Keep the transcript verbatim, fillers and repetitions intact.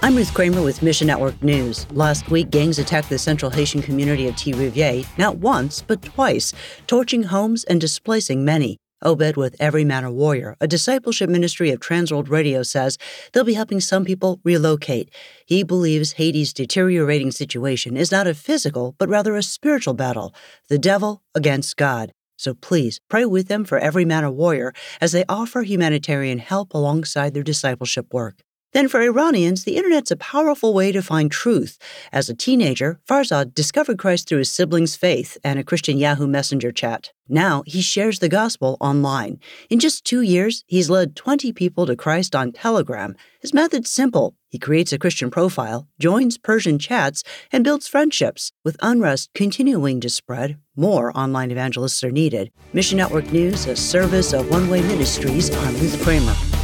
I'm Ruth Kramer with Mission Network News. Last week, gangs attacked the Central Haitian community of Thirivier, not once, but twice, torching homes and displacing many. Obed with Every Man a Warrior, a discipleship ministry of Transworld Radio, says they'll be helping some people relocate. He believes Haiti's deteriorating situation is not a physical, but rather a spiritual battle, the devil against God. So please pray with them for Every Man a Warrior as they offer humanitarian help alongside their discipleship work. Then for Iranians, the internet's a powerful way to find truth. As a teenager, Farzad discovered Christ through his siblings' faith and a Christian Yahoo Messenger chat. Now he shares the gospel online. In just two years, he's led twenty people to Christ on Telegram. His method's simple. He creates a Christian profile, joins Persian chats, and builds friendships. With unrest continuing to spread, more online evangelists are needed. Mission Network News, a service of One Way Ministries. I'm Ruth Kramer.